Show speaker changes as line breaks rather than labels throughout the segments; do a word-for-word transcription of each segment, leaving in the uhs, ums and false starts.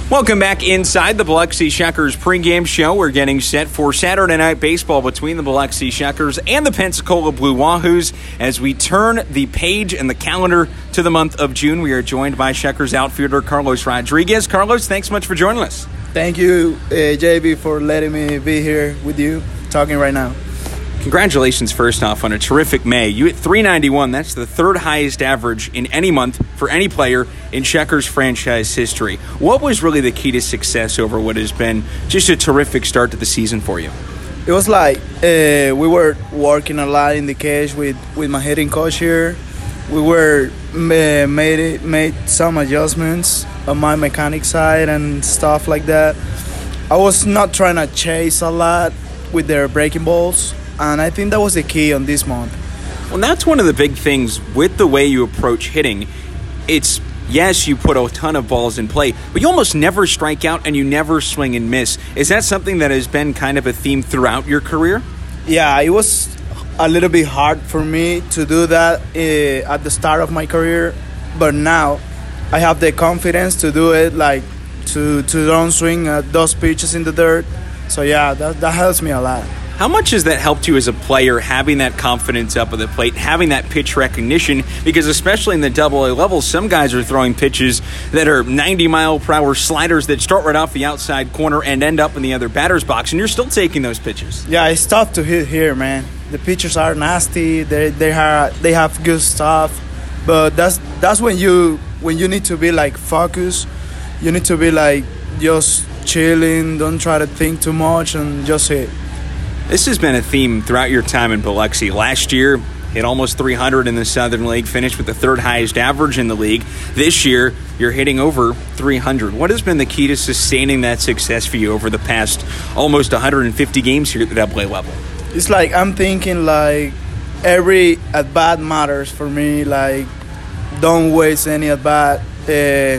Welcome back inside the Biloxi Shuckers pregame show. We're getting set for Saturday night baseball between the Biloxi Shuckers and the Pensacola Blue Wahoos. As we turn the page and the calendar to the month of June, we are joined by Shuckers outfielder Carlos Rodriguez. Carlos, thanks so much for joining us.
Thank you, uh, J B, for letting me be here with you, talking right now.
Congratulations, first off, on a terrific May. You hit three ninety-one. That's the third highest average in any month for any player in Shuckers franchise history. What was really the key to success over what has been just a terrific start to the season for you?
It was like uh, we were working a lot in the cage with, with my hitting coach here. We were uh, made it, made some adjustments on my mechanic side and stuff like that. I was not trying to chase a lot with their breaking balls. And I think that was the key on this month.
Well, that's one of the big things with the way you approach hitting. It's, yes, you put a ton of balls in play, but you almost never strike out and you never swing and miss. Is that something that has been kind of a theme throughout your career?
Yeah, it was a little bit hard for me to do that uh, at the start of my career. But now I have the confidence to do it, like to, to don't swing at those pitches in the dirt. So, yeah, that, that helps me a lot.
How much has that helped you as a player, having that confidence up at the plate, having that pitch recognition? Because especially in the double A level, some guys are throwing pitches that are ninety mile per hour sliders that start right off the outside corner and end up in the other batter's box, and you're still taking those pitches.
Yeah, it's tough to hit here, man. The pitchers are nasty. They they have they have good stuff, but that's that's when you when you need to be like focused. You need to be like just chilling. Don't try to think too much and just hit.
This has been a theme throughout your time in Biloxi. Last year, hit almost three hundred in the Southern League, finished with the third highest average in the league. This year, you're hitting over three hundred. What has been the key to sustaining that success for you over the past almost one hundred fifty games here at the double A level?
It's like I'm thinking like every at-bat matters for me. Like, don't waste any at-bat. Uh,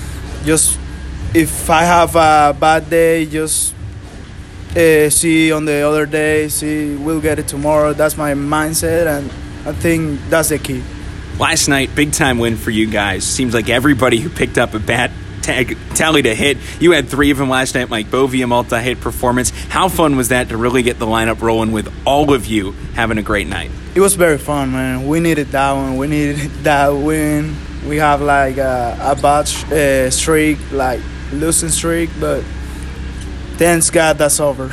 just if I have a bad day, just Uh, see on the other day, see we'll get it tomorrow. That's my mindset, and I think that's the key.
Last night, big time win for you guys. Seems like everybody who picked up a bat tag, tallied a hit. You had three of them last night. Mike Bovee, a multi-hit performance. How fun was that to really get the lineup rolling with all of you having a great night?
It was very fun, man. We needed that one. We needed that win. We have like a, a bad uh, streak, like losing streak, but thanks God that's over.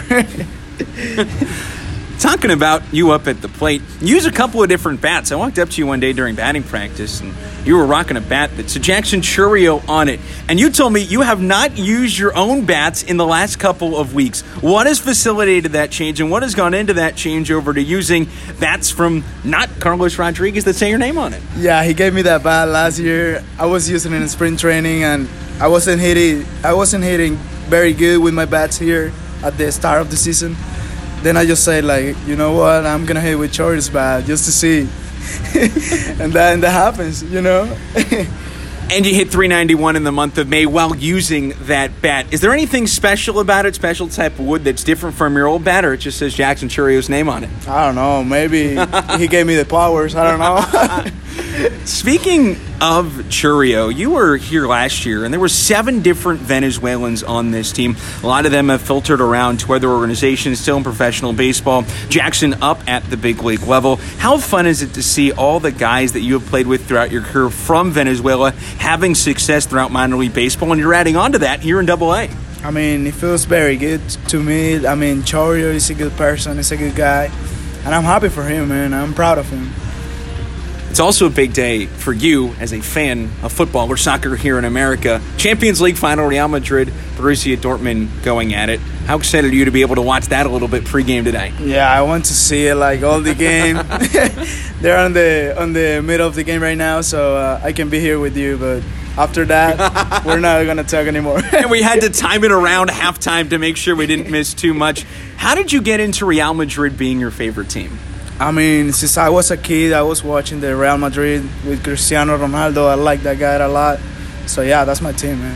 Talking about you up at the plate, you use a couple of different bats. I walked up to you one day during batting practice, and you were rocking a bat that said Jackson Chourio on it. And you told me you have not used your own bats in the last couple of weeks. What has facilitated that change, and what has gone into that change over to using bats from not Carlos Rodriguez that say your name on it?
Yeah, he gave me that bat last year. I was using it in spring training, and I wasn't hitting. I wasn't hitting very good with my bats here at the start of the season. Then I just said, like, you know what, I'm gonna hit with Chorio's bat just to see. and that and that happens, you know.
And you hit three ninety-one in the month of May while using that bat. Is there anything special about it, special type of wood that's different from your old bat, or it just says Jackson Churio's name on it?
I don't know. Maybe he gave me the powers. I don't know.
Speaking of Chourio, you were here last year, and there were seven different Venezuelans on this team. A lot of them have filtered around to other organizations, still in professional baseball. Jackson up at the big league level. How fun is it to see all the guys that you have played with throughout your career from Venezuela having success throughout minor league baseball, and you're adding on to that here in double A?
I mean, it feels very good to me. I mean, Chourio is a good person. He's a good guy. And I'm happy for him, man. I'm proud of him.
It's also a big day for you as a fan of football or soccer here in America. Champions League final, Real Madrid, Borussia Dortmund going at it. How excited are you to be able to watch that a little bit pregame today?
Yeah, I want to see it like all the game. They're on the on the middle of the game right now, so uh, I can be here with you. But after that, we're not going to talk anymore.
And we had to time it around halftime to make sure we didn't miss too much. How did you get into Real Madrid being your favorite team?
I mean, since I was a kid, I was watching the Real Madrid with Cristiano Ronaldo. I like that guy a lot. So, yeah, that's my team, man.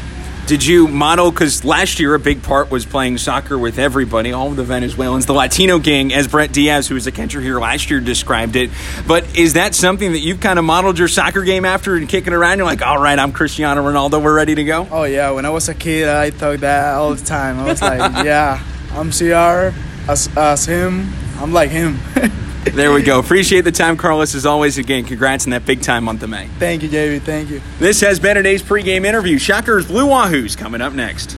Did you model, because last year a big part was playing soccer with everybody, all of the Venezuelans, the Latino gang, as Brett Diaz, who was a catcher here last year, described it. But is that something that you've kind of modeled your soccer game after and kicking around? You're like, all right, I'm Cristiano Ronaldo, we're ready to go?
Oh, yeah. When I was a kid, I thought that all the time. I was like, yeah, I'm C R as, as him. I'm like him.
There we go. Appreciate the time, Carlos, as always. Again, congrats on that big time month of May.
Thank you, J V. Thank you.
This has been today's pregame interview. Shockers Blue Wahoos coming up next.